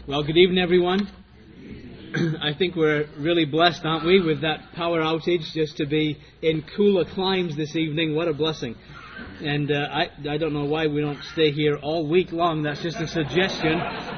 Well, good evening, everyone. I think we're really blessed, aren't we, with that power outage, just to be in cooler climes this evening. What a blessing. And I don't know why we don't stay here all week long. That's just a suggestion.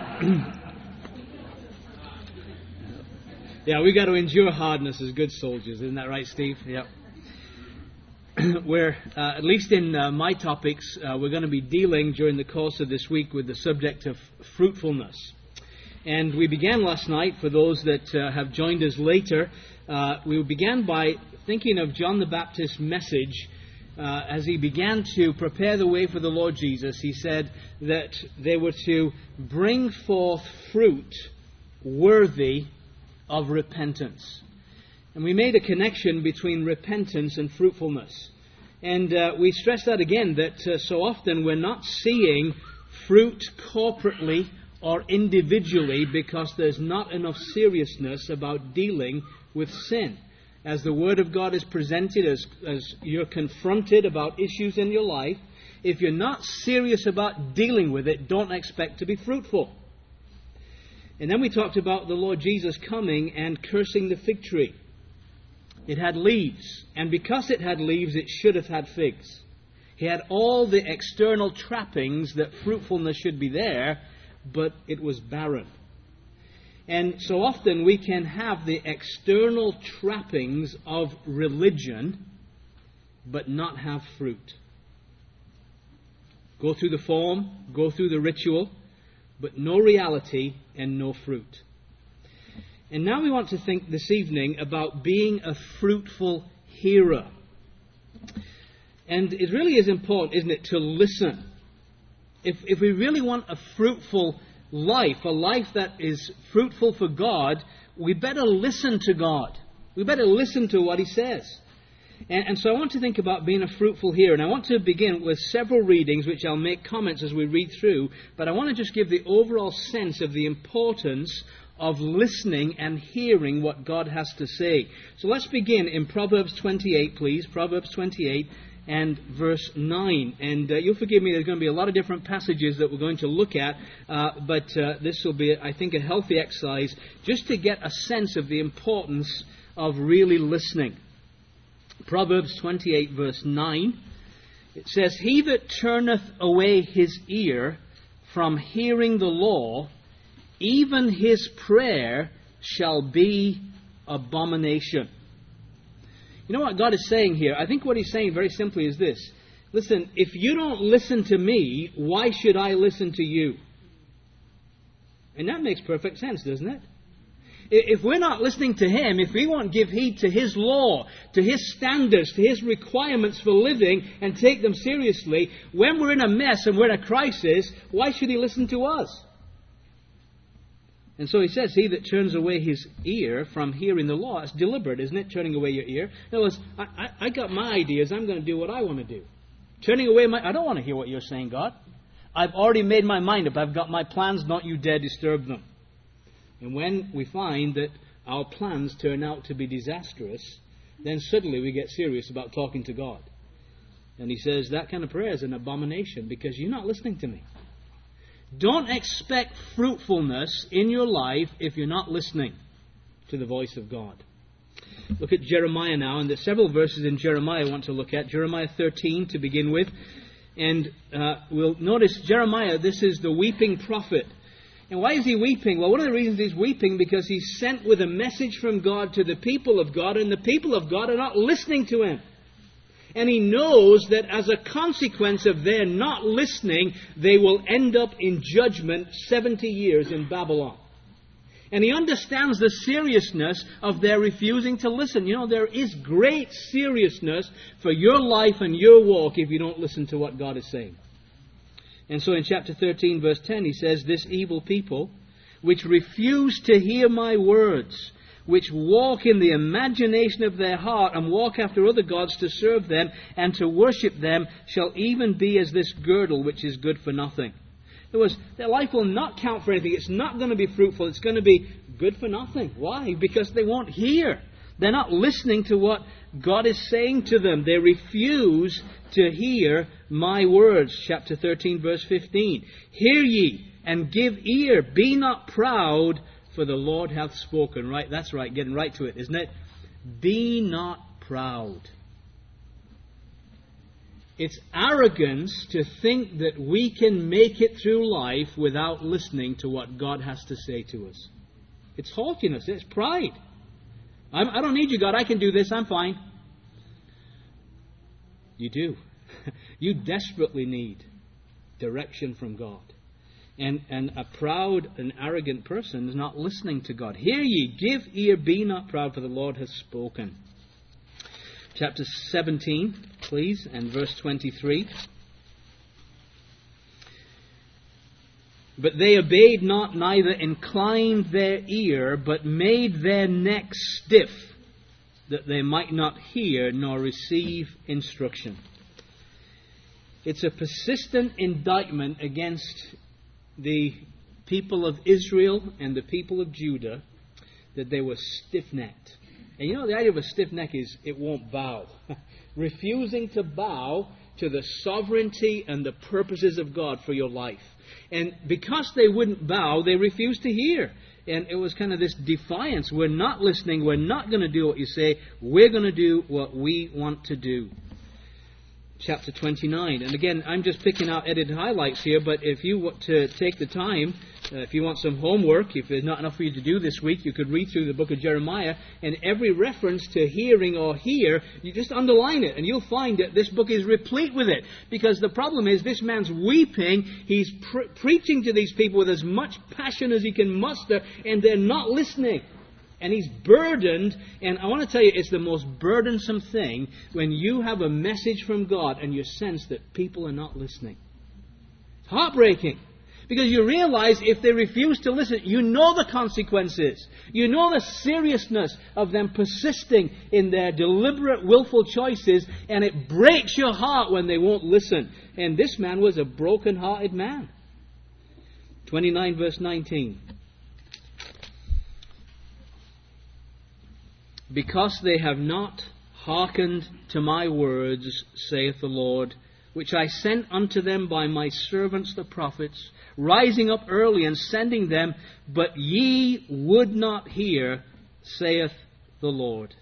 Yeah, we've got to endure hardness as good soldiers. Isn't that right, Steve? Yep. We're, at least in my topics, we're going to be dealing during the course of this week with the subject of fruitfulness. And we began last night, for those that have joined us later, we began by thinking of John the Baptist's message as he began to prepare the way for the Lord Jesus. He said that they were to bring forth fruit worthy of repentance. And we made a connection between repentance and fruitfulness. And we stressed that again, that so often we're not seeing fruit corporately or individually because there's not enough seriousness about dealing with sin. As the Word of God is presented, as you're confronted about issues in your life, if you're not serious about dealing with it, don't expect to be fruitful. And then we talked about the Lord Jesus coming and cursing the fig tree. It had leaves, and because it had leaves, it should have had figs. He had all the external trappings that fruitfulness should be there, but it was barren. And so often we can have the external trappings of religion, but not have fruit. Go through the form, go through the ritual, but no reality and no fruit. And now we want to think this evening about being a fruitful hearer. And it really is important, isn't it, to listen. If we really want a fruitful life, a life that is fruitful for God, we better listen to God. We better listen to what He says. And so I want to think about being a fruitful hearer. And I want to begin with several readings, which I'll make comments as we read through. But I want to just give the overall sense of the importance of listening and hearing what God has to say. So let's begin in Proverbs 28, please. Proverbs 28. And verse 9. And you'll forgive me, there's going to be a lot of different passages that we're going to look at, but this will be, I think, a healthy exercise just to get a sense of the importance of really listening. Proverbs 28, verse 9. It says, "He that turneth away his ear from hearing the law, even his prayer shall be abomination." You know what God is saying here? I think what He's saying very simply is this. Listen, if you don't listen to me, why should I listen to you? And that makes perfect sense, doesn't it? If we're not listening to Him, if we won't give heed to His law, to His standards, to His requirements for living and take them seriously, when we're in a mess and we're in a crisis, why should He listen to us? And so He says, he that turns away his ear from hearing the law, it's deliberate, isn't it? Turning away your ear. In other words, I got my ideas, I'm going to do what I want to do. Turning away I don't want to hear what you're saying, God. I've already made my mind up. I've got my plans, don't you dare disturb them. And when we find that our plans turn out to be disastrous, then suddenly we get serious about talking to God. And He says, that kind of prayer is an abomination because you're not listening to me. Don't expect fruitfulness in your life if you're not listening to the voice of God. Look at Jeremiah now, and there's several verses in Jeremiah I want to look at. Jeremiah 13 to begin with. And we'll notice Jeremiah, this is the weeping prophet. And why is he weeping? Well, one of the reasons he's weeping because he's sent with a message from God to the people of God, and the people of God are not listening to him. And he knows that as a consequence of their not listening, they will end up in judgment 70 years in Babylon. And he understands the seriousness of their refusing to listen. You know, there is great seriousness for your life and your walk if you don't listen to what God is saying. And so in chapter 13, verse 10, he says, "This evil people, which refuse to hear my words, which walk in the imagination of their heart and walk after other gods to serve them and to worship them, shall even be as this girdle which is good for nothing." In other words, their life will not count for anything. It's not going to be fruitful. It's going to be good for nothing. Why? Because they won't hear. They're not listening to what God is saying to them. They refuse to hear my words. Chapter 13, verse 15. Hear ye, and give ear. Be not proud, for the Lord hath spoken. Right, that's right, getting right to it, isn't it? Be not proud. It's arrogance to think that we can make it through life without listening to what God has to say to us. It's haughtiness. It's pride. I don't need you, God. I can do this. I'm fine. You do. You desperately need direction from God. And a proud and arrogant person is not listening to God. Hear ye, give ear, be not proud, for the Lord has spoken. Chapter 17, please, and verse 23. But they obeyed not, neither inclined their ear, but made their necks stiff, that they might not hear nor receive instruction. It's a persistent indictment against the people of Israel and the people of Judah that they were stiff-necked. And you know, the idea of a stiff neck is it won't bow. Refusing to bow to the sovereignty and the purposes of God for your life. And because they wouldn't bow, they refused to hear. And it was kind of this defiance. We're not listening. We're not going to do what you say. We're going to do what we want to do. Chapter 29. And again, I'm just picking out edited highlights here, but if you want to take the time, if you want some homework, if there's not enough for you to do this week, you could read through the book of Jeremiah, and every reference to hearing or hear, you just underline it, and you'll find that this book is replete with it. Because the problem is, this man's weeping, he's preaching to these people with as much passion as he can muster, and they're not listening. And he's burdened, and I want to tell you, it's the most burdensome thing when you have a message from God and you sense that people are not listening. It's heartbreaking. Because you realize if they refuse to listen, you know the consequences. You know the seriousness of them persisting in their deliberate, willful choices, and it breaks your heart when they won't listen. And this man was a broken-hearted man. 29 verse 19. Because they have not hearkened to my words, saith the Lord, which I sent unto them by my servants the prophets, rising up early and sending them, but ye would not hear, saith the Lord.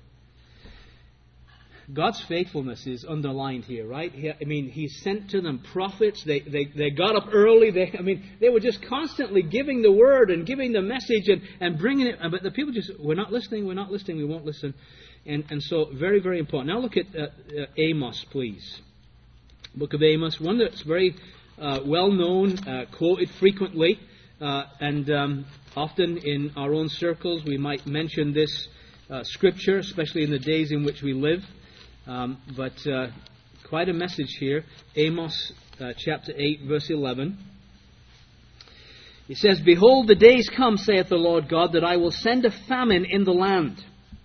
God's faithfulness is underlined here, right? He sent to them prophets. They got up early. They were just constantly giving the word and giving the message and bringing it. But the people just, we're not listening, we won't listen. And so, very, very important. Now look at Amos, please. Book of Amos, one that's very well known, quoted frequently, and often in our own circles we might mention this scripture, especially in the days in which we live. But quite a message here. Amos chapter 8, verse 11. It says, Behold, the days come, saith the Lord God, that I will send a famine in the land.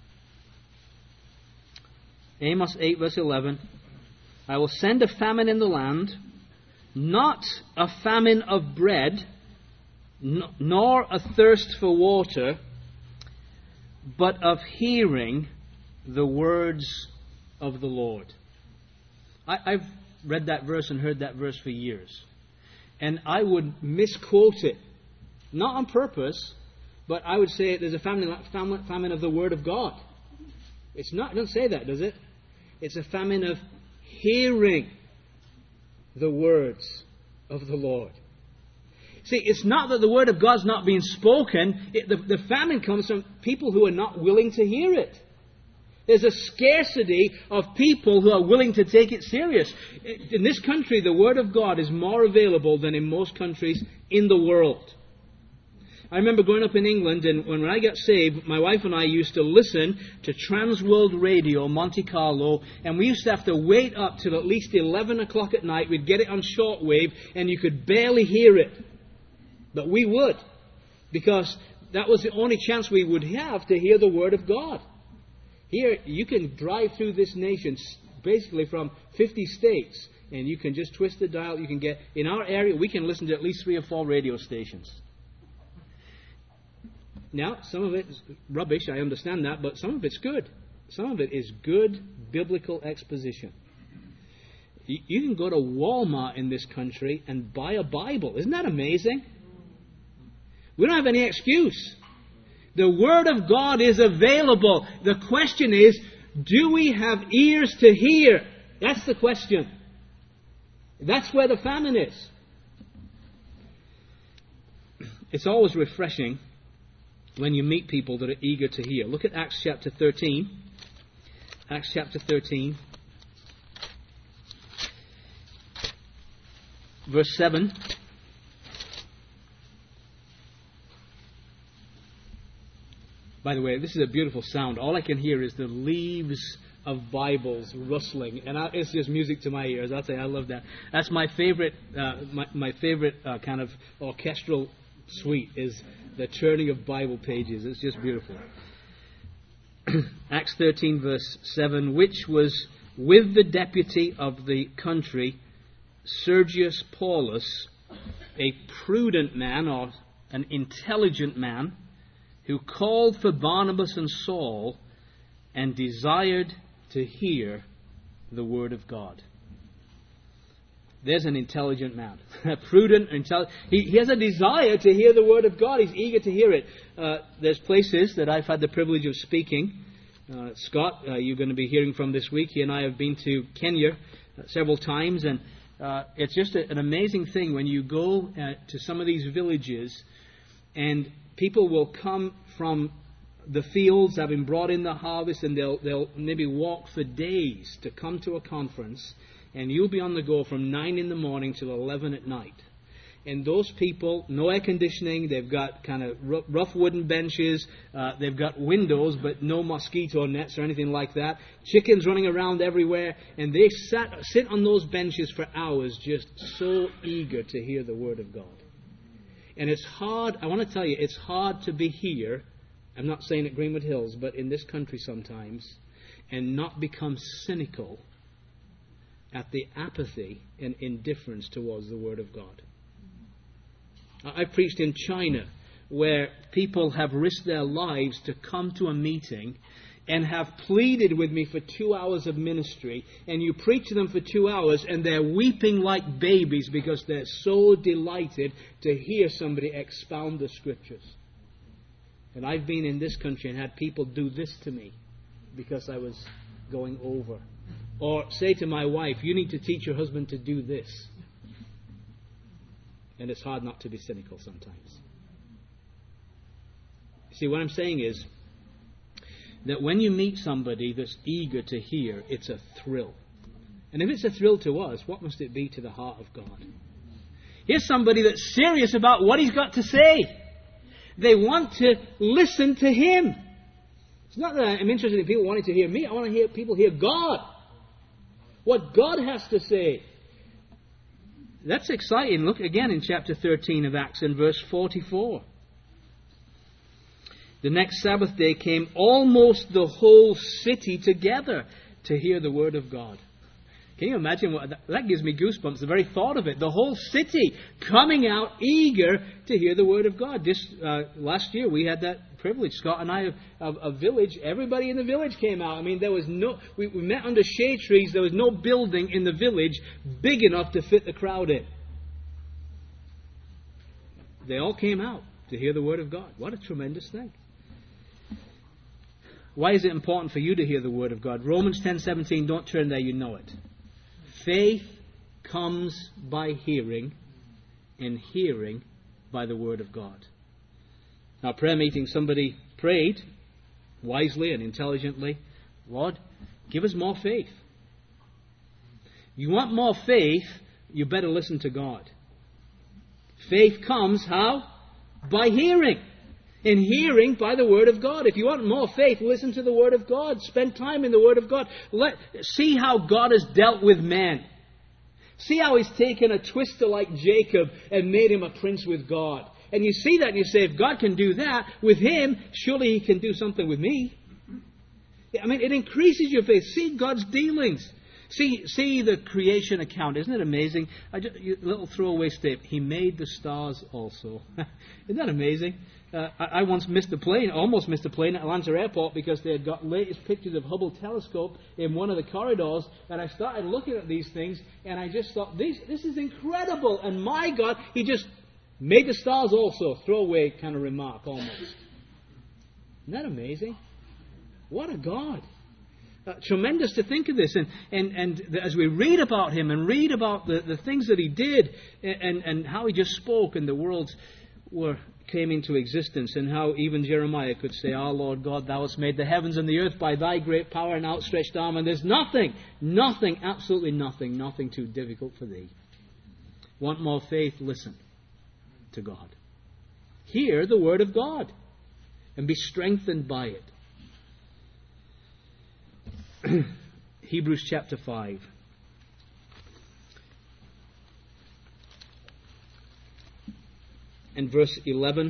Amos 8, verse 11. I will send a famine in the land, not a famine of bread, nor a thirst for water, but of hearing the words of the Lord. I've read that verse and heard that verse for years. And I would misquote it. Not on purpose, but I would say there's a famine of the Word of God. It doesn't say that, does it? It's a famine of hearing the words of the Lord. See, it's not that the Word of God's not being spoken. The famine comes from people who are not willing to hear it. There's a scarcity of people who are willing to take it serious. In this country, the Word of God is more available than in most countries in the world. I remember growing up in England, and when I got saved, my wife and I used to listen to Transworld Radio, Monte Carlo, and we used to have to wait up till at least 11 o'clock at night. We'd get it on shortwave, and you could barely hear it. But we would, because that was the only chance we would have to hear the Word of God. Here, you can drive through this nation, basically from 50 states, and you can just twist the dial. You can get, in our area, we can listen to at least 3 or 4 radio stations. Now, some of it is rubbish, I understand that, but some of it's good. Some of it is good biblical exposition. You can go to Walmart in this country and buy a Bible. Isn't that amazing? We don't have any excuse. The Word of God is available. The question is, do we have ears to hear? That's the question. That's where the famine is. It's always refreshing when you meet people that are eager to hear. Look at Acts chapter 13. Acts chapter 13. Verse 7. By the way, this is a beautiful sound. All I can hear is the leaves of Bibles rustling, and it's just music to my ears. I'll say I love that. That's my favorite. My favorite kind of orchestral suite is the turning of Bible pages. It's just beautiful. Acts 13, verse 7, which was with the deputy of the country, Sergius Paulus, a prudent man or an intelligent man, who called for Barnabas and Saul and desired to hear the word of God. There's an intelligent man. Prudent, intelligent. He has a desire to hear the word of God. He's eager to hear it. There's places that I've had the privilege of speaking. Scott, you're going to be hearing from this week. He and I have been to Kenya several times, and it's just an amazing thing when you go to some of these villages, and people will come from the fields, having brought in the harvest, and they'll maybe walk for days to come to a conference, and you'll be on the go from 9 in the morning till 11 at night. And those people, no air conditioning, they've got kind of rough wooden benches, they've got windows but no mosquito nets or anything like that, chickens running around everywhere, and they sit on those benches for hours just so eager to hear the word of God. And it's hard, I want to tell you, it's hard to be here, I'm not saying at Greenwood Hills, but in this country sometimes, and not become cynical at the apathy and indifference towards the Word of God. I've preached in China, where people have risked their lives to come to a meeting and have pleaded with me for 2 hours of ministry, and you preach to them for 2 hours and they're weeping like babies because they're so delighted to hear somebody expound the Scriptures. And I've been in this country and had people do this to me because I was going over. Or say to my wife, you need to teach your husband to do this. And it's hard not to be cynical sometimes. See, what I'm saying is that when you meet somebody that's eager to hear, it's a thrill. And if it's a thrill to us, what must it be to the heart of God? Here's somebody that's serious about what he's got to say. They want to listen to him. It's not that I'm interested in people wanting to hear me. I want to hear people hear God. What God has to say. That's exciting. Look again in chapter 13 of Acts in verse 44. The next Sabbath day came almost the whole city together to hear the word of God. Can you imagine what that gives me goosebumps, the very thought of it. The whole city coming out eager to hear the word of God. This last year we had that privilege. Scott and I, a village, everybody in the village came out. I mean, there was no, we met under shade trees. There was no building in the village big enough to fit the crowd in. They all came out to hear the word of God. What a tremendous thing. Why is it important for you to hear the word of God? Romans 10:17, don't turn there, you know it. Faith comes by hearing, and hearing by the word of God. Now, prayer meeting, somebody prayed wisely and intelligently, Lord, give us more faith. You want more faith, you better listen to God. Faith comes how? By hearing. And hearing by the Word of God. If you want more faith, listen to the Word of God. Spend time in the Word of God. See how God has dealt with man. See how He's taken a twister like Jacob and made him a prince with God. And you see that and you say, if God can do that with him, surely He can do something with me. I mean, it increases your faith. See God's dealings. See the creation account. Isn't it amazing? Little throwaway statement. He made the stars also. Isn't that amazing? I once almost missed a plane at Atlanta Airport because they had got latest pictures of Hubble telescope in one of the corridors, and I started looking at these things, and I just thought, this is incredible, and my God, He just made the stars also. Throwaway kind of remark, almost. Isn't that amazing? What a God. Tremendous to think of this, and as we read about Him and read about the things that He did and how He just spoke and the worlds came into existence, and how even Jeremiah could say, "Our Lord God, Thou hast made the heavens and the earth by Thy great power and outstretched arm, and there's nothing, absolutely nothing too difficult for Thee." Want more faith? Listen to God. Hear the Word of God and be strengthened by it. Hebrews chapter 5. And verse 11.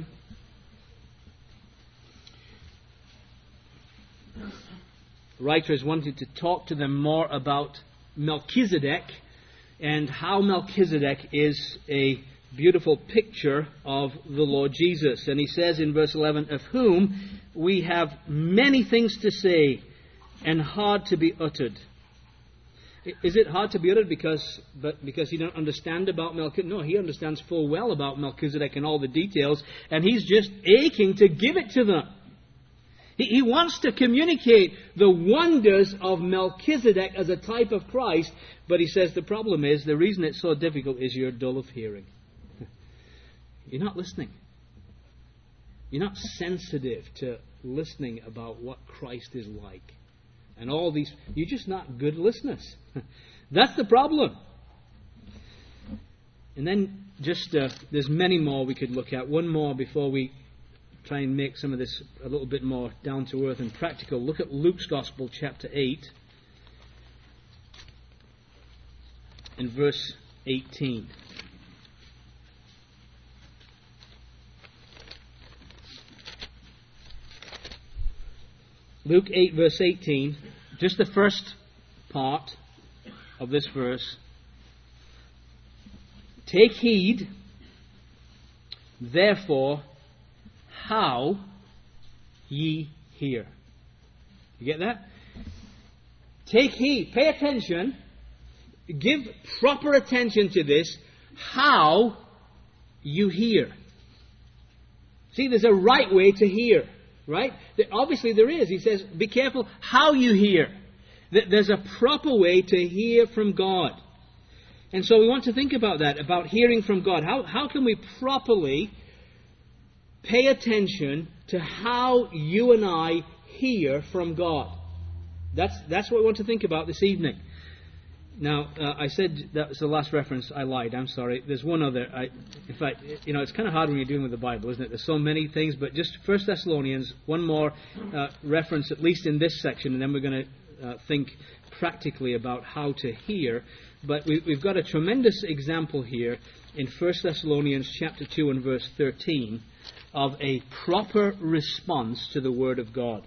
The writer is wanting to talk to them more about Melchizedek and how Melchizedek is a beautiful picture of the Lord Jesus. And he says in verse 11, "Of whom we have many things to say and hard to be uttered." Is it hard to be uttered because you don't understand about Melchizedek? No, he understands full well about Melchizedek and all the details, and he's just aching to give it to them. He wants to communicate the wonders of Melchizedek as a type of Christ, but he says the problem is, the reason it's so difficult is you're dull of hearing. You're not listening. You're not sensitive to listening about what Christ is like. And all these, you're just not good listeners. That's the problem. And then there's many more we could look at. One more before we try and make some of this a little bit more down to earth and practical. Look at Luke's Gospel, chapter 8, and verse 18. Luke 8, verse 18, just the first part of this verse. "Take heed, therefore, how ye hear." You get that? Take heed, pay attention, give proper attention to this, how you hear. See, there's a right way to hear. Right? Obviously there is. He says, be careful how you hear. There's a proper way to hear from God. And so we want to think about that, about hearing from God. How can we properly pay attention to how you and I hear from God? That's what we want to think about this evening. Now, I said that was the last reference. I lied. I'm sorry. There's one other. In fact, it's kind of hard when you're dealing with the Bible, isn't it? There's so many things, but just 1 Thessalonians, one more reference, at least in this section, and then we're going to think practically about how to hear. But we've got a tremendous example here in 1 Thessalonians chapter 2 and verse 13 of a proper response to the Word of God.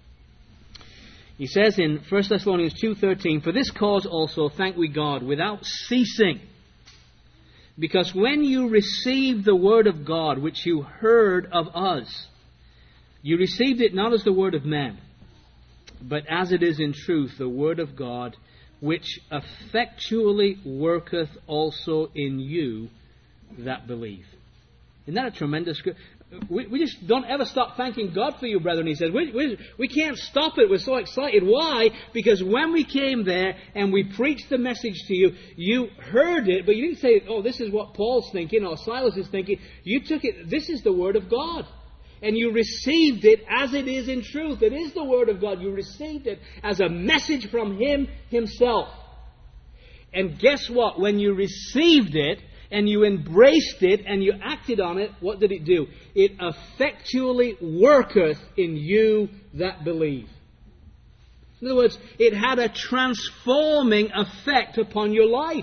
He says in 1 Thessalonians 2:13, "For this cause also thank we God without ceasing, because when you received the word of God, which you heard of us, you received it not as the word of men, but as it is in truth the word of God, which effectually worketh also in you that believe." Isn't that a tremendous... We just don't ever stop thanking God for you, brethren. He says, we can't stop it. We're so excited. Why? Because when we came there and we preached the message to you, you heard it, but you didn't say, "Oh, this is what Paul's thinking or Silas is thinking." You took it, this is the Word of God. And you received it as it is in truth. It is the Word of God. You received it as a message from Him Himself. And guess what? When you received it, and you embraced it, and you acted on it, what did it do? It effectually worketh in you that believe. In other words, it had a transforming effect upon your life.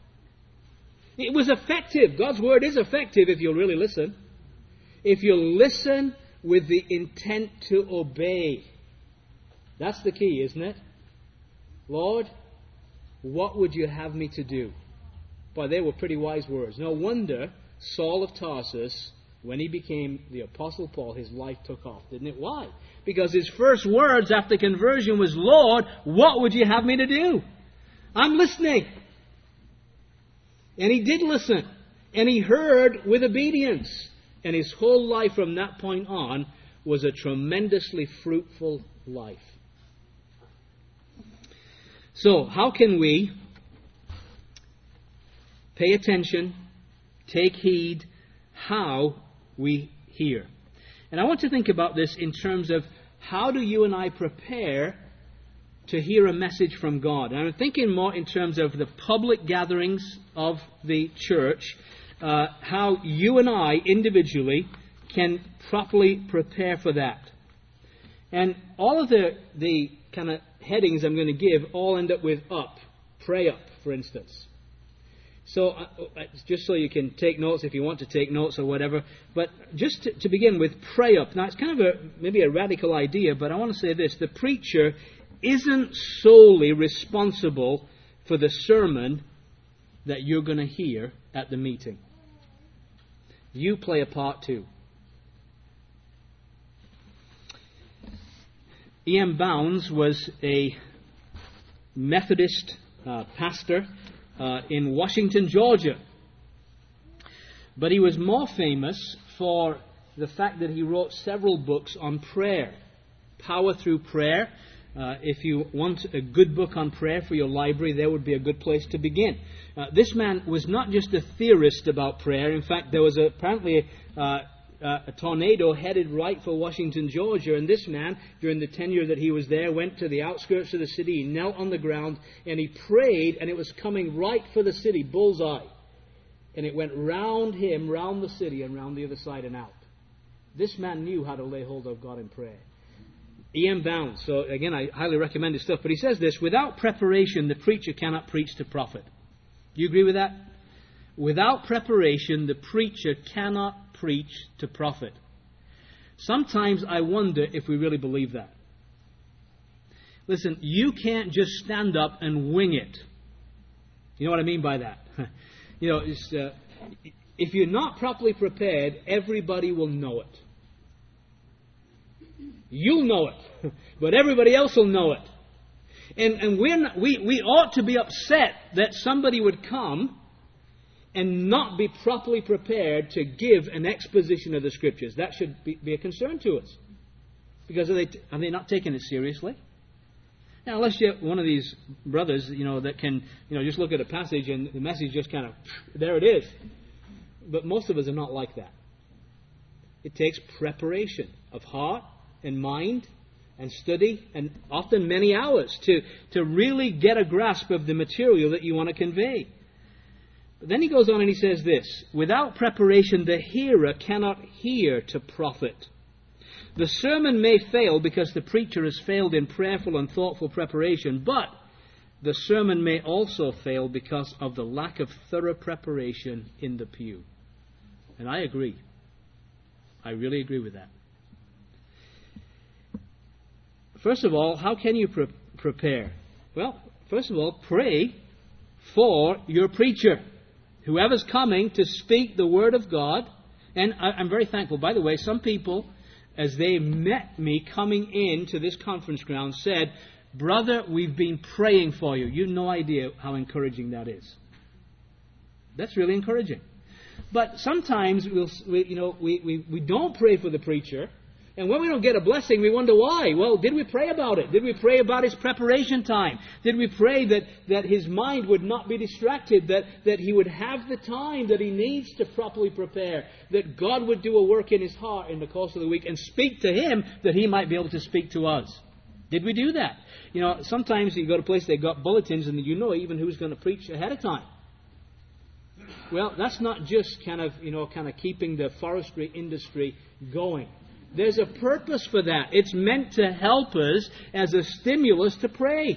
It was effective. God's Word is effective if you'll really listen. If you'll listen with the intent to obey. That's the key, isn't it? Lord, what would you have me to do? Boy, they were pretty wise words. No wonder Saul of Tarsus, when he became the Apostle Paul, his life took off, didn't it? Why? Because his first words after conversion was, Lord, what would you have me to do? I'm listening. And he did listen. And he heard with obedience. And his whole life from that point on was a tremendously fruitful life. So, how can we pay attention, take heed, how we hear? And I want to think about this in terms of how do you and I prepare to hear a message from God? And I'm thinking more in terms of the public gatherings of the church, how you and I individually can properly prepare for that. And all of the kind of headings I'm going to give all end up with up. Pray up, for instance. So, just so you can take notes if you want to take notes or whatever. But just to begin with, pray up. Now, it's kind of maybe a radical idea, but I want to say this. The preacher isn't solely responsible for the sermon that you're going to hear at the meeting. You play a part too. E.M. Bounds was a Methodist pastor in Washington, Georgia. But he was more famous for the fact that he wrote several books on prayer. Power Through Prayer. If you want a good book on prayer for your library, there would be a good place to begin. This man was not just a theorist about prayer. In fact, there was apparently a tornado headed right for Washington, Georgia, and this man, during the tenure that he was there, went to the outskirts of the city, he knelt on the ground, and he prayed, and it was coming right for the city, bullseye. And it went round him, round the city, and round the other side and out. This man knew how to lay hold of God in prayer. E.M. Bounds. So again, I highly recommend his stuff. But he says this, without preparation, the preacher cannot preach to profit. Do you agree with that? Without preparation, the preacher cannot preach to profit. Sometimes I wonder if we really believe that. Listen, you can't just stand up and wing it. You know what I mean by that? If you're not properly prepared, everybody will know it. You'll know it, but everybody else will know it. And we ought to be upset that somebody would come and not be properly prepared to give an exposition of the Scriptures. That should be a concern to us. Because are they not taking it seriously? Now, unless you're one of these brothers, that can, just look at a passage and the message just kind of, there it is. But most of us are not like that. It takes preparation of heart and mind and study, and often many hours to really get a grasp of the material that you want to convey. But then he goes on and he says this, without preparation the hearer cannot hear to profit. The sermon may fail because the preacher has failed in prayerful and thoughtful preparation, but the sermon may also fail because of the lack of thorough preparation in the pew. And I agree. I really agree with that. First of all, how can you prepare? Well, first of all, pray for your preacher. Whoever's coming to speak the Word of God. And I'm very thankful. By the way, some people, as they met me coming into this conference ground, said, "Brother, we've been praying for you." You have no idea how encouraging that is. That's really encouraging. But sometimes we don't pray for the preacher. And when we don't get a blessing, we wonder why. Well, did we pray about it? Did we pray about his preparation time? Did we pray that his mind would not be distracted, that he would have the time that he needs to properly prepare, that God would do a work in his heart in the course of the week and speak to him that he might be able to speak to us? Did we do that? Sometimes you go to a place, they've got bulletins and even who's going to preach ahead of time. Well, that's not just kind of keeping the forestry industry going. There's a purpose for that. It's meant to help us as a stimulus to pray.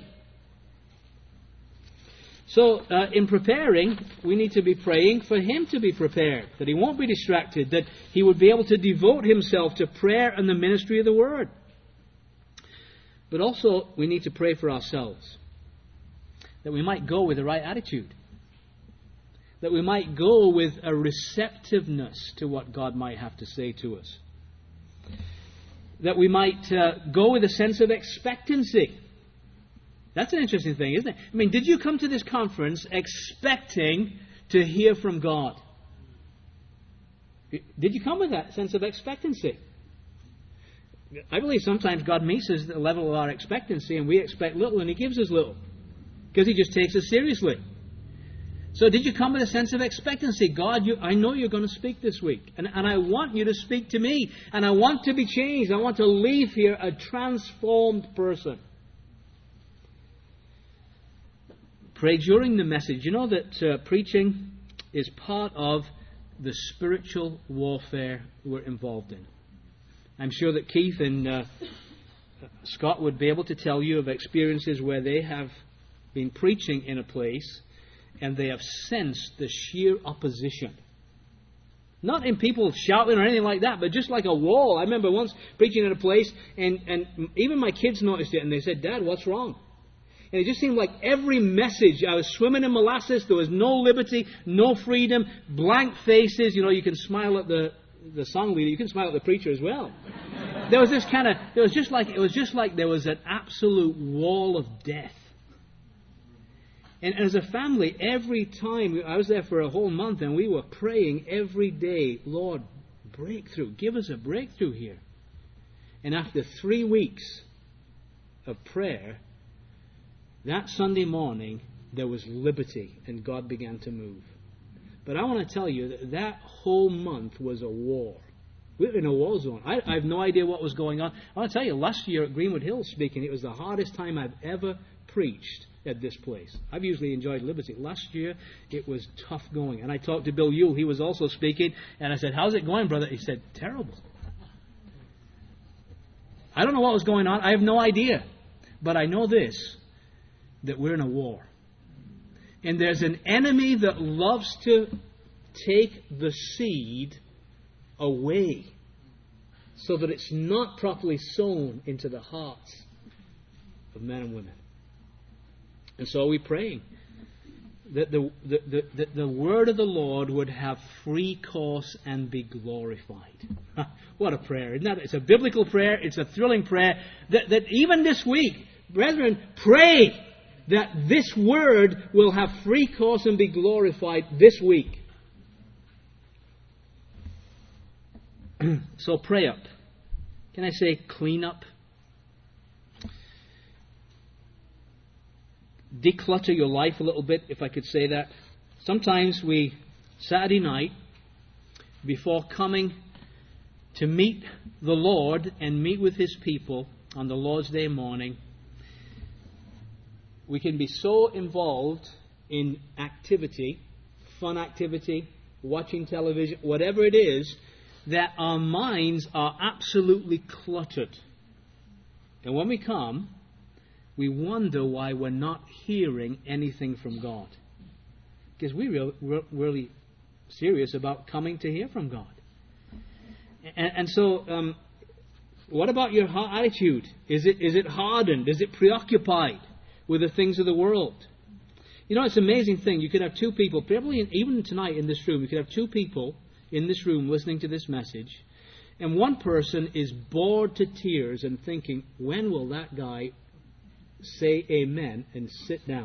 So, in preparing, we need to be praying for him to be prepared, that he won't be distracted, that he would be able to devote himself to prayer and the ministry of the Word. But also, we need to pray for ourselves. that we might go with the right attitude, that we might go with a receptiveness to what God might have to say to us, that we might go with a sense of expectancy. That's an interesting thing, isn't it? I mean, did you come to this conference expecting to hear from God? Did you come with that sense of expectancy? I believe sometimes God meets us at the level of our expectancy, and we expect little, and He gives us little, because He just takes us seriously. So did you come with a sense of expectancy? God, I know you're going to speak this week, and I want you to speak to me, and I want to be changed. I want to leave here a transformed person. Pray during the message. You know that preaching is part of the spiritual warfare we're involved in. I'm sure that Keith and Scott would be able to tell you of experiences where they have been preaching in a place and they have sensed the sheer opposition. Not in people shouting or anything like that, but just like a wall. I remember once preaching in a place and even my kids noticed it and they said, "Dad, what's wrong?" And it just seemed like every message, I was swimming in molasses, there was no liberty, no freedom, blank faces. You know, you can smile at the song leader, you can smile at the preacher as well. There was this kind of, it was just like there was an absolute wall of death. And as a family, every time, I was there for a whole month and we were praying every day, "Lord, breakthrough, give us a breakthrough here." And after 3 weeks of prayer, that Sunday morning, there was liberty and God began to move. But I want to tell you that whole month was a war. We were in a war zone. I have no idea what was going on. I want to tell you, last year at Greenwood Hills speaking, it was the hardest time I've ever preached at this place. I've usually enjoyed liberty. Last year, it was tough going. And I talked to Bill Yule. He was also speaking. And I said, "How's it going, brother?" He said, "Terrible." I don't know what was going on. I have no idea. But I know this, that we're in a war. And there's an enemy that loves to take the seed away so that it's not properly sown into the hearts of men and women. And so we're praying that the word of the Lord would have free course and be glorified. What a prayer. Isn't that? It's a biblical prayer. It's a thrilling prayer. That even this week, brethren, pray that this word will have free course and be glorified this week. So pray up. Can I say clean up? Declutter your life a little bit, if I could say that. Sometimes Saturday night, before coming to meet the Lord and meet with His people on the Lord's Day morning, we can be so involved in activity, fun activity, watching television, whatever it is, that our minds are absolutely cluttered. And when we come, we wonder why we're not hearing anything from God. Because we're really serious about coming to hear from God. And so, what about your heart attitude? Is it hardened? Is it preoccupied with the things of the world? You know, it's an amazing thing. You could have two people, probably even tonight in this room, you could have two people in this room listening to this message, and one person is bored to tears and thinking, when will that guy say amen and sit down?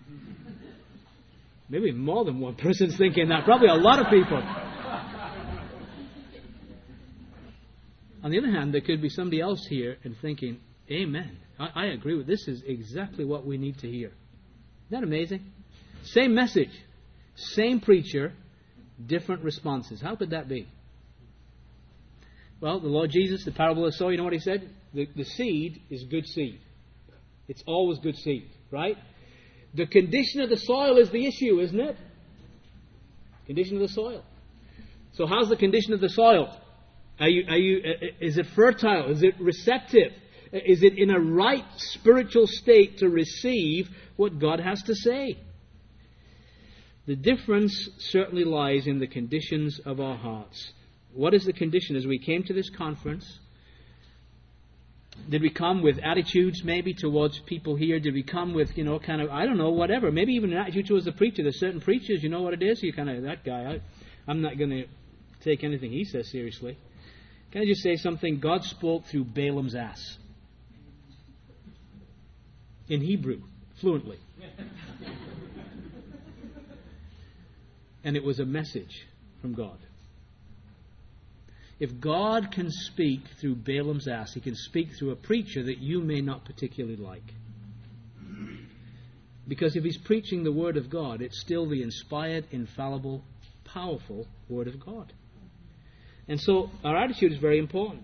Maybe more than one person's thinking that. Probably a lot of people. On the other hand, there could be somebody else here and thinking, amen. I agree with this. Is exactly what we need to hear. Isn't that amazing? Same message, same preacher, different responses. How could that be? Well, the Lord Jesus, the parable of the sower, you know what He said? The seed is good seed. It's always good seed, right? The condition of the soil is the issue, isn't it? Condition of the soil. So how's the condition of the soil? Is it fertile? Is it receptive? Is it in a right spiritual state to receive what God has to say? The difference certainly lies in the conditions of our hearts. What is the condition? As we came to this conference, Did we come with attitudes maybe towards people here? Did we come with, kind of, I don't know, whatever. Maybe even an attitude towards the preacher. There's certain preachers, you know what it is? You kind of, that guy, I'm not going to take anything he says seriously. Can I just say something? God spoke through Balaam's ass. In Hebrew, fluently. And it was a message from God. If God can speak through Balaam's ass, He can speak through a preacher that you may not particularly like. Because if he's preaching the Word of God, it's still the inspired, infallible, powerful Word of God. And so our attitude is very important.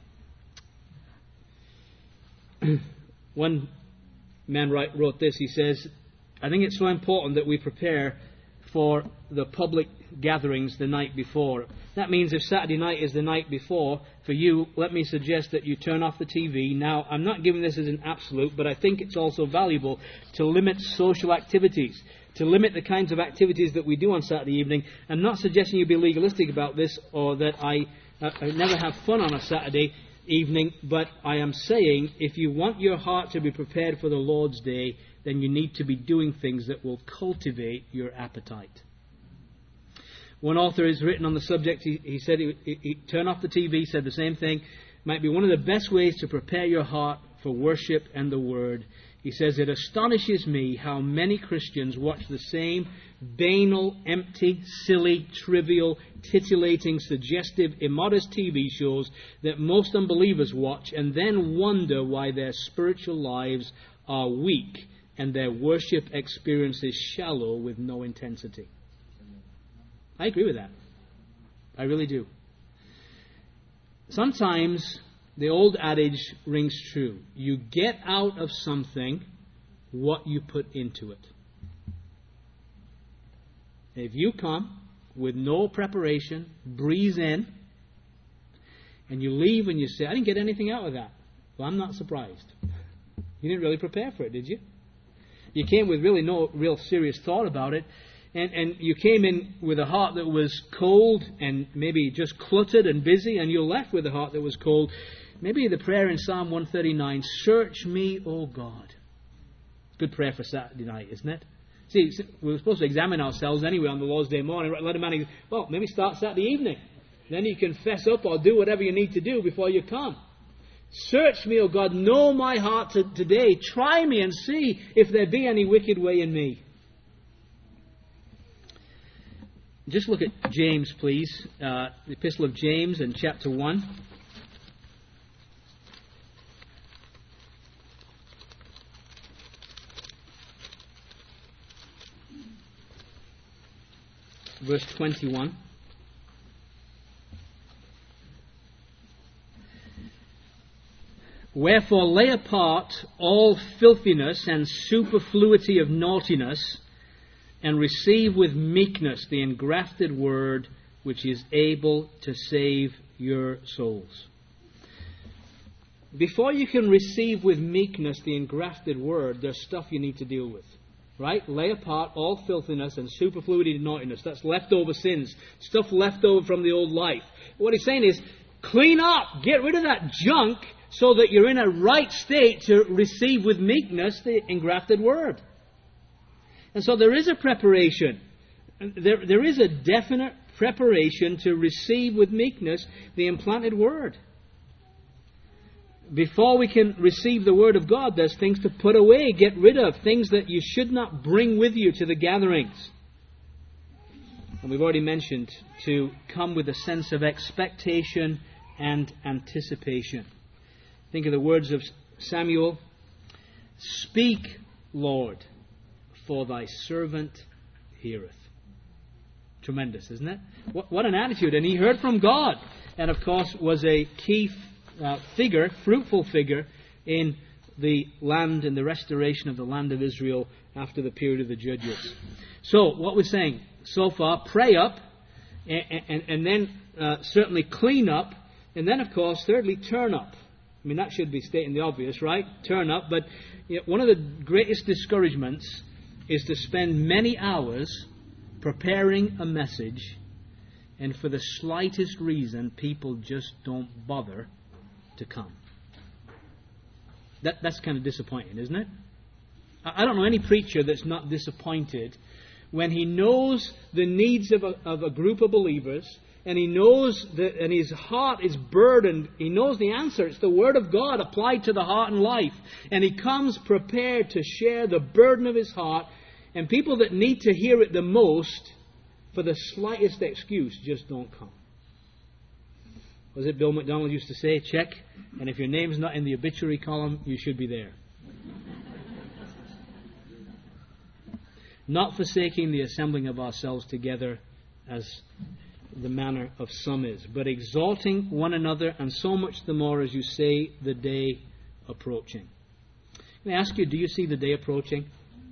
One man wrote this. He says, I think it's so important that we prepare for the public gatherings the night before. That means if Saturday night is the night before, for you, let me suggest that you turn off the TV. Now, I'm not giving this as an absolute, but I think it's also valuable to limit social activities, to limit the kinds of activities that we do on Saturday evening. I'm not suggesting you be legalistic about this or that I never have fun on a Saturday evening, but I am saying if you want your heart to be prepared for the Lord's Day, then you need to be doing things that will cultivate your appetite. One author has written on the subject, he said, he turn off the TV, said the same thing, might be one of the best ways to prepare your heart for worship and the Word. He says, it astonishes me how many Christians watch the same banal, empty, silly, trivial, titillating, suggestive, immodest TV shows that most unbelievers watch and then wonder why their spiritual lives are weak and their worship experience is shallow with no intensity. I agree with that. I really do. Sometimes the old adage rings true. You get out of something what you put into it. If you come with no preparation, breeze in, and you leave and you say, I didn't get anything out of that. Well, I'm not surprised. You didn't really prepare for it, did you? You came with really no real serious thought about it. And you came in with a heart that was cold and maybe just cluttered and busy, and you left with a heart that was cold. Maybe the prayer in Psalm 139, search me, O God. Good prayer for Saturday night, isn't it? See, we're supposed to examine ourselves anyway on the Lord's Day morning. Let a man, well, maybe start Saturday evening. Then you can fess up or do whatever you need to do before you come. Search me, O God, know my heart today. Try me and see if there be any wicked way in me. Just look at James, please. The Epistle of James in chapter 1. Verse 21. Wherefore lay apart all filthiness and superfluity of naughtiness, and receive with meekness the engrafted word which is able to save your souls. Before you can receive with meekness the engrafted word, there's stuff you need to deal with. Right? Lay apart all filthiness and superfluity of naughtiness. That's leftover sins. Stuff left over from the old life. What he's saying is, clean up. Get rid of that junk so that you're in a right state to receive with meekness the engrafted word. And so there is a preparation. There is a definite preparation to receive with meekness the implanted word. Before we can receive the word of God, there's things to put away, get rid of, things that you should not bring with you to the gatherings. And we've already mentioned to come with a sense of expectation and anticipation. Think of the words of Samuel. Speak, Lord, for thy servant heareth. Tremendous, isn't it? What an attitude. And he heard from God. And of course was a key figure, fruitful figure, in the land and the restoration of the land of Israel after the period of the Judges. So, what we're saying so far, pray up, and then certainly clean up, and then of course, thirdly, turn up. I mean, that should be stating the obvious, right? Turn up. But one of the greatest discouragements is to spend many hours preparing a message, and for the slightest reason, people just don't bother to come. That's kind of disappointing, isn't it? I don't know any preacher that's not disappointed when he knows the needs of a group of believers, and he knows that, and his heart is burdened. He knows the answer. It's the Word of God applied to the heart and life. And he comes prepared to share the burden of his heart. And people that need to hear it the most, for the slightest excuse, just don't come. Was it Bill McDonald used to say, check, and if your name's not in the obituary column, you should be there. Not forsaking the assembling of ourselves together as the manner of some is, but exalting one another, and so much the more as you say the day approaching. Can I ask you, do you see the day approaching?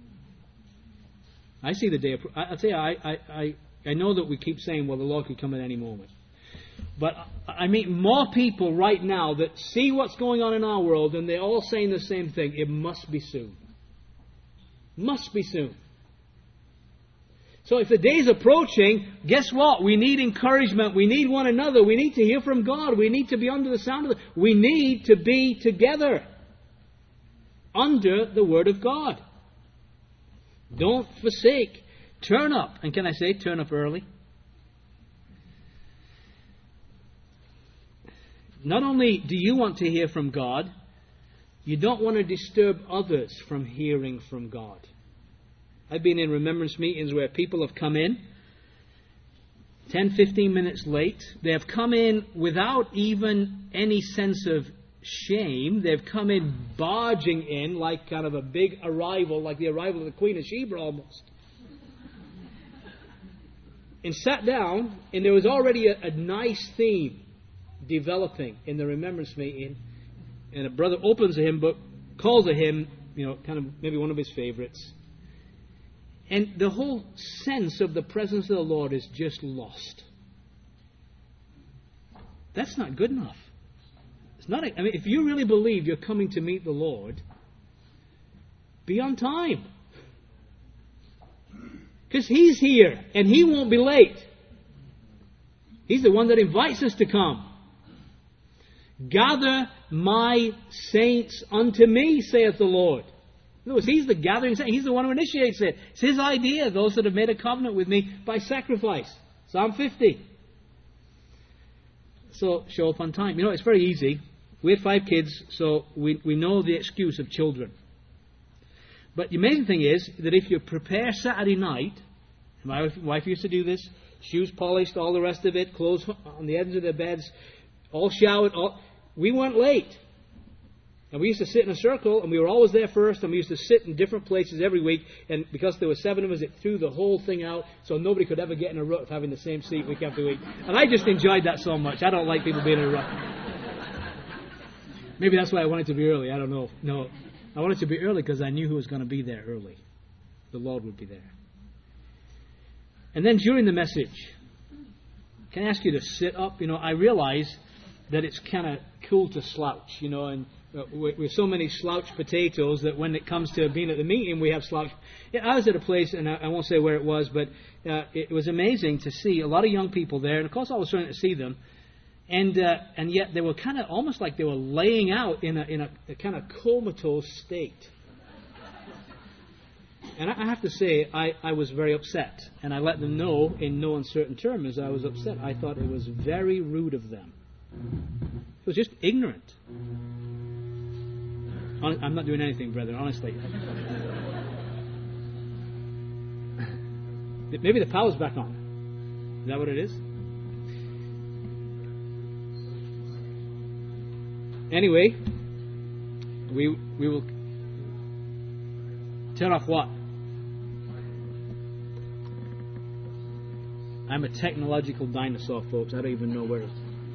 I see the day approaching. I'll tell you, I know that we keep saying, well, the Lord could come at any moment. But I meet more people right now that see what's going on in our world, and they're all saying the same thing. It must be soon. Must be soon. So if the day's approaching, guess what? We need encouragement. We need one another. We need to hear from God. We need to be under the sound of we need to be together under the Word of God. Don't forsake. Turn up. And can I say, turn up early? Not only do you want to hear from God, you don't want to disturb others from hearing from God. I've been in remembrance meetings where people have come in 10, 15 minutes late. They have come in without even any sense of shame. They've come in barging in like kind of a big arrival, like the arrival of the Queen of Sheba almost. And sat down, and there was already a nice theme developing in the remembrance meeting. And a brother opens a hymn book, calls a hymn, kind of maybe one of his favorites. And the whole sense of the presence of the Lord is just lost. That's not good enough. It's not. If you really believe you're coming to meet the Lord, be on time. Because He's here, and He won't be late. He's the one that invites us to come. Gather my saints unto me, saith the Lord. In other words, He's the gathering saint. He's the one who initiates it. It's His idea, those that have made a covenant with me by sacrifice. Psalm 50. So, show up on time. It's very easy. We had 5 kids, so we know the excuse of children. But the amazing thing is that if you prepare Saturday night, my wife used to do this, shoes polished, all the rest of it, clothes on the ends of their beds, all showered, we weren't late. And we used to sit in a circle, and we were always there first, and we used to sit in different places every week, and because there were 7 of us, it threw the whole thing out, so nobody could ever get in a rut of having the same seat week after week. And I just enjoyed that so much. I don't like people being in a rut. Maybe that's why I wanted to be early. I don't know. No, I wanted to be early because I knew who was going to be there early. The Lord would be there. And then during the message, can I ask you to sit up? I realize that it's kind of cool to slouch, and we're so many slouch potatoes that when it comes to being at the meeting, we have slouch. Yeah, I was at a place, and I won't say where it was, but it was amazing to see a lot of young people there. And of course, I was starting to see them, and yet they were kind of almost like they were laying out in a kind of comatose state. And I have to say, I was very upset, and I let them know in no uncertain terms I was upset. I thought it was very rude of them. It was just ignorant. I'm not doing anything, brethren, honestly. Maybe the power's back on. Is that what it is? Anyway, we will turn off what? I'm a technological dinosaur, folks. I don't even know where it's...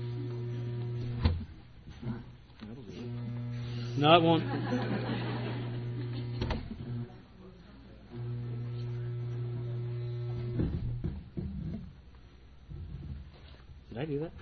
No, it won't. Did I do that?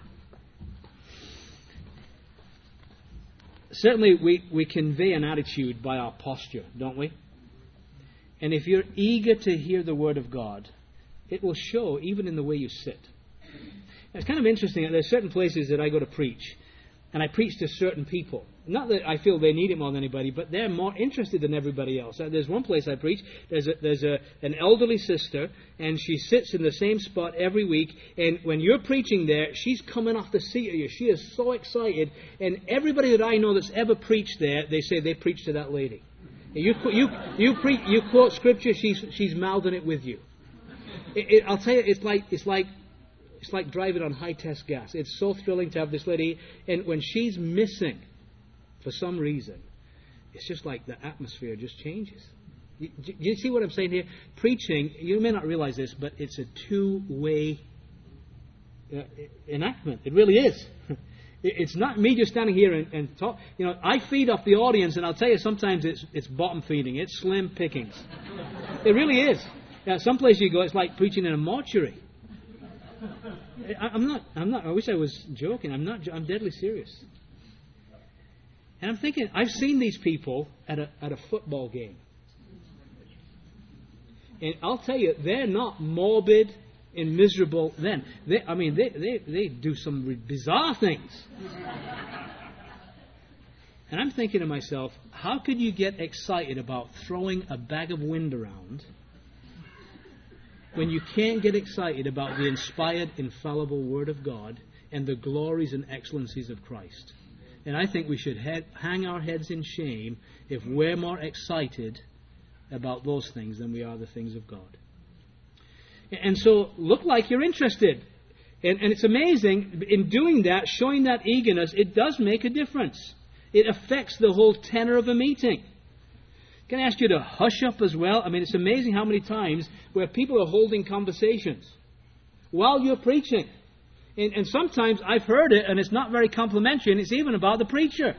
Certainly, we convey an attitude by our posture, don't we? And if you're eager to hear the Word of God, it will show even in the way you sit. It's kind of interesting. There's certain places that I go to preach, and I preach to certain people. Not that I feel they need it more than anybody, but they're more interested than everybody else. There's one place I preach. There's an elderly sister, and she sits in the same spot every week. And when you're preaching there, she's coming off the seat of you. She is so excited. And everybody that I know that's ever preached there, they say they preach to that lady. You quote scripture, she's mouthing it with you. I'll tell you, it's like driving on high-test gas. It's so thrilling to have this lady. And when she's missing, for some reason, it's just like the atmosphere just changes. You see what I'm saying here? Preaching, you may not realize this, but it's a two-way enactment. It really is. It's not me just standing here and talk. You know, I feed off the audience, and I'll tell you, sometimes it's bottom feeding. It's slim pickings. It really is. Some place you go, it's like preaching in a mortuary. I'm not. I wish I was joking. I'm deadly serious. And I'm thinking, I've seen these people at a football game. And I'll tell you, they're not morbid and miserable then. They do some bizarre things. And I'm thinking to myself, how could you get excited about throwing a bag of wind around when you can't get excited about the inspired, infallible Word of God and the glories and excellencies of Christ? And I think we should hang our heads in shame if we're more excited about those things than we are the things of God. And so, look like you're interested. And it's amazing, in doing that, showing that eagerness, it does make a difference. It affects the whole tenor of a meeting. Can I ask you to hush up as well? I mean, it's amazing how many times where people are holding conversations while you're preaching. And sometimes I've heard it, and it's not very complimentary, and it's even about the preacher.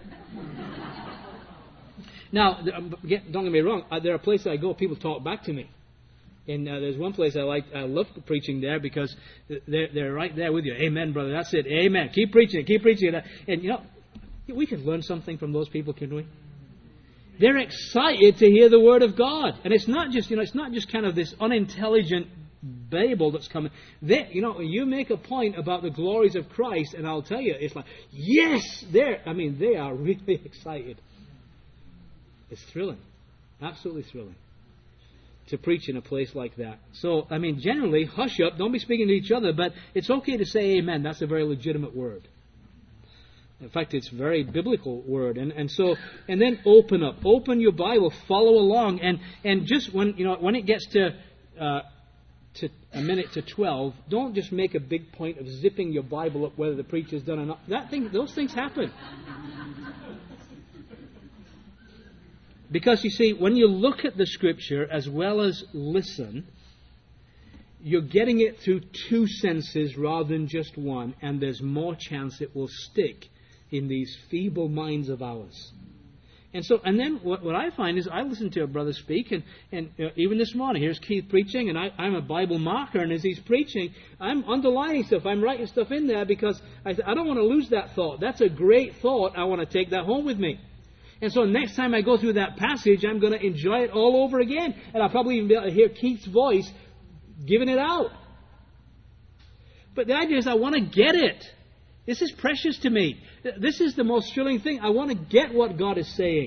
Now, don't get me wrong, there are places I go, people talk back to me. And there's one place I love preaching there because they're right there with you. Amen, brother, that's it. Amen. Keep preaching, keep preaching. And, you know, we could learn something from those people, couldn't we? They're excited to hear the Word of God. And it's not just, it's not just kind of this unintelligent babble that's coming. You make a point about the glories of Christ, and I'll tell you, it's like, yes, they are really excited. It's thrilling. Absolutely thrilling to preach in a place like that. So, generally, hush up. Don't be speaking to each other, but it's okay to say amen. That's a very legitimate word. In fact, it's a very biblical word. And then open up. Open your Bible. Follow along. And just when it gets to a minute to 12, don't just make a big point of zipping your Bible up whether the preacher's done or not. Those things happen. Because, you see, when you look at the Scripture as well as listen, you're getting it through two senses rather than just one, and there's more chance it will stick in these feeble minds of ours. And then what I find is I listen to a brother speak, and even this morning, here's Keith preaching, and I'm a Bible marker, and as he's preaching, I'm underlining stuff. I'm writing stuff in there because I don't want to lose that thought. That's a great thought. I want to take that home with me. And so next time I go through that passage, I'm going to enjoy it all over again. And I'll probably even be able to hear Keith's voice giving it out. But the idea is I want to get it. This is precious to me. This is the most thrilling thing. I want to get what God is saying.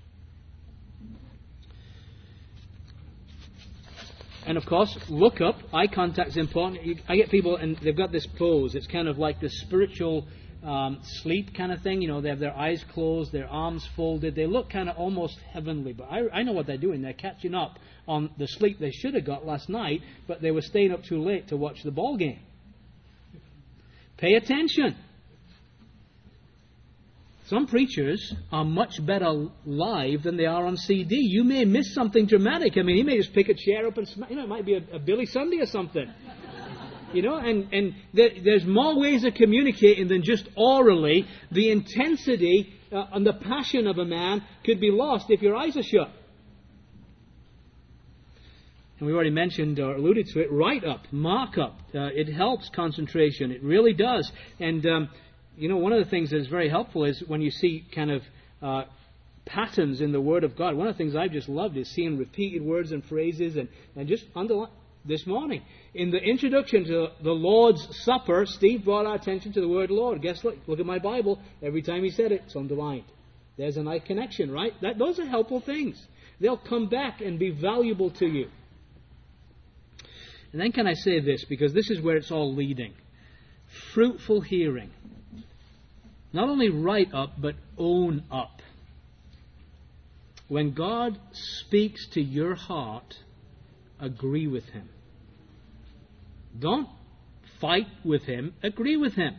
And of course, look up. Eye contact is important. I get people, and they've got this pose. It's kind of like this spiritual sleep kind of thing. They have their eyes closed, their arms folded. They look kind of almost heavenly. But I know what they're doing. They're catching up on the sleep they should have got last night, but they were staying up too late to watch the ball game. Pay attention. Some preachers are much better live than they are on CD. You may miss something dramatic. He may just pick a chair up and it might be a Billy Sunday or something. And there's more ways of communicating than just orally. The intensity and the passion of a man could be lost if your eyes are shut. And we already mentioned or alluded to it. Write up, mark up. It helps concentration. It really does. And, one of the things that's very helpful is when you see kind of patterns in the Word of God. One of the things I've just loved is seeing repeated words and phrases and just underline. this morning. In the introduction to the Lord's Supper, Steve brought our attention to the word Lord. Guess what? Look at my Bible. Every time he said it, it's underlined. There's a nice connection, right? Those are helpful things. They'll come back and be valuable to you. And then can I say this, because this is where it's all leading. Fruitful hearing. Not only write up, but own up. When God speaks to your heart, agree with Him. Don't fight with Him, agree with Him.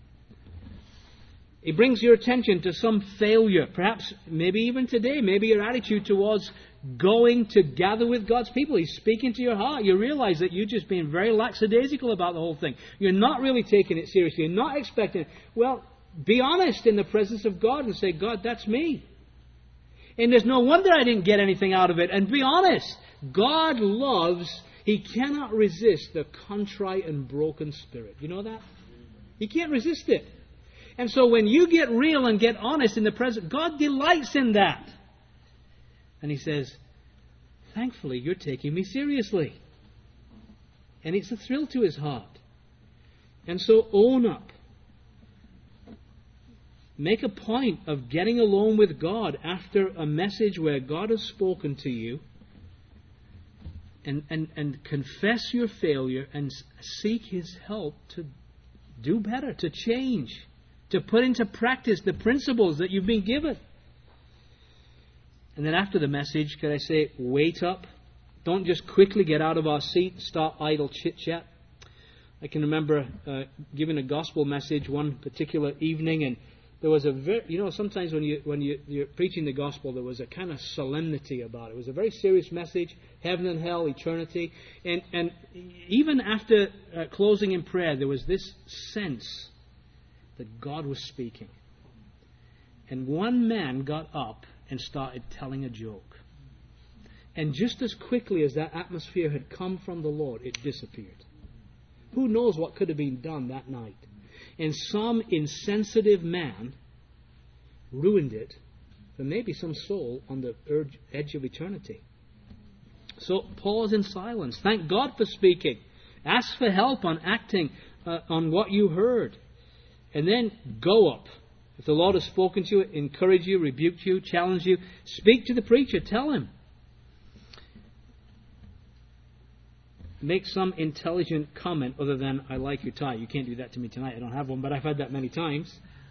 He brings your attention to some failure, perhaps maybe even today, maybe your attitude towards going to gather with God's people. He's speaking to your heart. You realize that you're just being very lackadaisical about the whole thing. You're not really taking it seriously. You're not expecting it. Well, be honest in the presence of God and say, God, that's me. And there's no wonder I didn't get anything out of it. And be honest. God loves, He cannot resist the contrite and broken spirit. You know that? He can't resist it. And so when you get real and get honest in the presence, God delights in that. And He says, thankfully, you're taking me seriously. And it's a thrill to His heart. And so own up. Make a point of getting alone with God after a message where God has spoken to you. And confess your failure and seek His help to do better, to change, to put into practice the principles that you've been given. And then after the message, can I say, wait up. Don't just quickly get out of our seat and start idle chit-chat. I can remember giving a gospel message one particular evening, and there was a very, sometimes when you're preaching the gospel, there was a kind of solemnity about it. It was a very serious message, heaven and hell, eternity. And even after closing in prayer, there was this sense that God was speaking. And one man got up and started telling a joke. And just as quickly as that atmosphere had come from the Lord, it disappeared. Who knows what could have been done that night? And some insensitive man ruined it for maybe some soul on the edge of eternity. So pause in silence. Thank God for speaking. Ask for help on acting on what you heard. And then go up. If the Lord has spoken to you, encourage you, rebuke you, challenge you, speak to the preacher. Tell him. Make some intelligent comment other than, I like your tie. You can't do that to me tonight. I don't have one, but I've had that many times.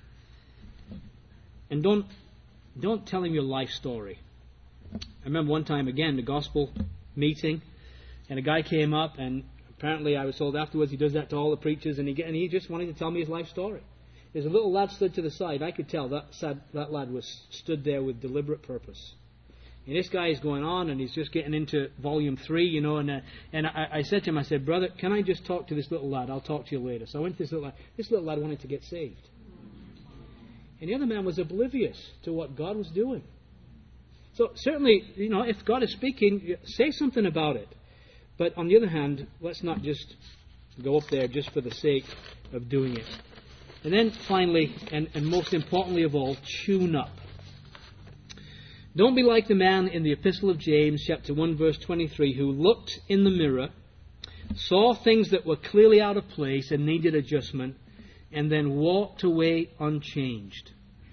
And don't tell him your life story. I remember one time, again, the gospel meeting, and a guy came up, and apparently I was told afterwards he does that to all the preachers, and he just wanted to tell me his life story. There's a little lad stood to the side. I could tell that lad was stood there with deliberate purpose. And this guy is going on, and he's just getting into volume 3, and I said to him, I said, brother, can I just talk to this little lad? I'll talk to you later. So I went to this little lad. This little lad wanted to get saved. And the other man was oblivious to what God was doing. So certainly, if God is speaking, say something about it. But on the other hand, let's not just go up there just for the sake of doing it. And then finally, and most importantly of all, tune up. Don't be like the man in the Epistle of James, chapter 1, verse 23, who looked in the mirror, saw things that were clearly out of place and needed adjustment, and then walked away unchanged.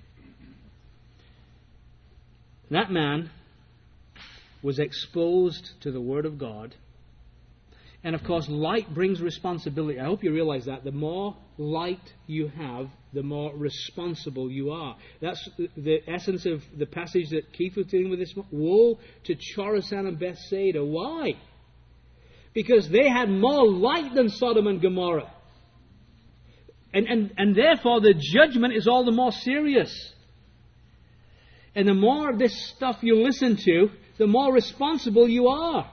That man was exposed to the Word of God. And of course, light brings responsibility. I hope you realize that. The more light you have, the more responsible you are. That's the essence of the passage that Keith was dealing with this morning. Woe to Chorazin and Bethsaida. Why? Because they had more light than Sodom and Gomorrah. And therefore the judgment is all the more serious. And the more of this stuff you listen to, the more responsible you are.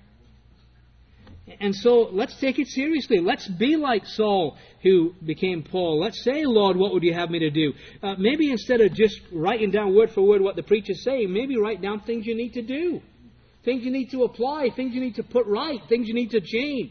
And so let's take it seriously. Let's be like Saul, who became Paul. Let's say, Lord, what would you have me to do? Maybe instead of just writing down word for word what the preacher's saying, maybe write down things you need to do. Things you need to apply. Things you need to put right. Things you need to change.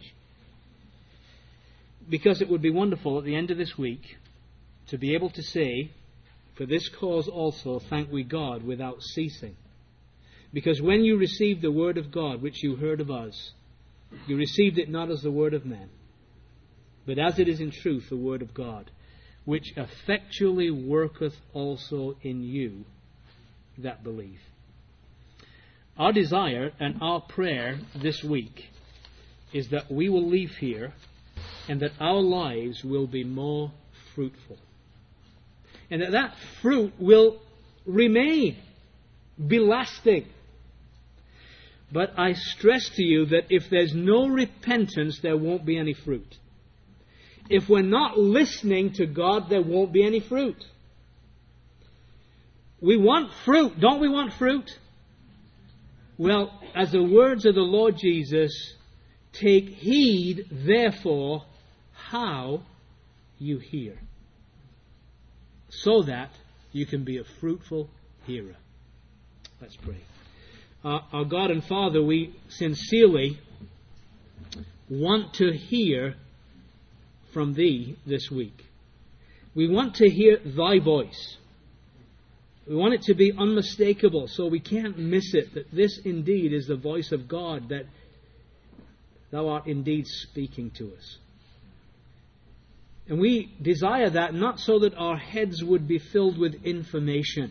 Because it would be wonderful at the end of this week to be able to say, for this cause also thank we God without ceasing. Because when you received the word of God, which you heard of us, You received it not as the word of man, but as it is in truth the word of God, which effectually worketh also in you that believe. Our desire and our prayer this week is that we will leave here and that our lives will be more fruitful. And that fruit will remain, be lasting. But I stress to you that if there's no repentance, there won't be any fruit. If we're not listening to God, there won't be any fruit. We want fruit. Don't we want fruit? Well, as the words of the Lord Jesus, take heed, therefore, how you hear, so that you can be a fruitful hearer. Let's pray. Our God and Father, we sincerely want to hear from Thee this week. We want to hear Thy voice. We want it to be unmistakable, so we can't miss it, that this indeed is the voice of God, that Thou art indeed speaking to us. And we desire that not so that our heads would be filled with information,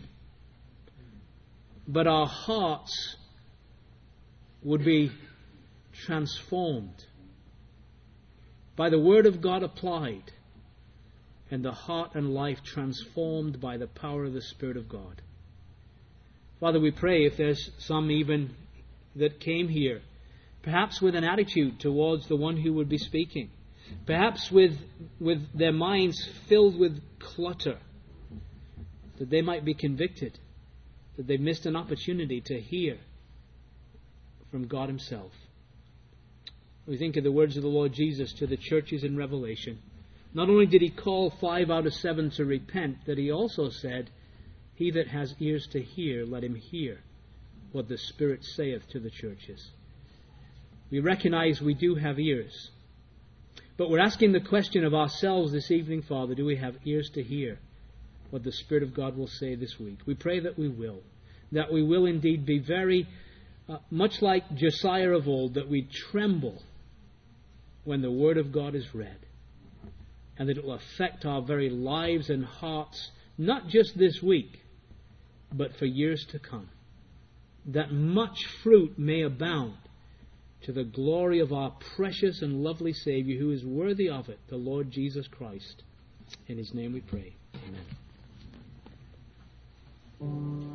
but our hearts would be transformed by the Word of God applied, and the heart and life transformed by the power of the Spirit of God. Father, we pray if there's some even that came here, perhaps with an attitude towards the one who would be speaking, perhaps with their minds filled with clutter, that they might be convicted, that they missed an opportunity to hear from God Himself. We think of the words of the Lord Jesus to the churches in Revelation. Not only did He call 5 out of 7 to repent, that He also said, he that has ears to hear, let him hear what the Spirit saith to the churches. We recognize we do have ears. But we're asking the question of ourselves this evening, Father, do we have ears to hear what the Spirit of God will say this week? We pray that we will. That we will indeed be very much like Josiah of old, that we tremble when the Word of God is read. And that it will affect our very lives and hearts, not just this week, but for years to come. That much fruit may abound to the glory of our precious and lovely Savior, who is worthy of it, the Lord Jesus Christ. In His name we pray. Amen.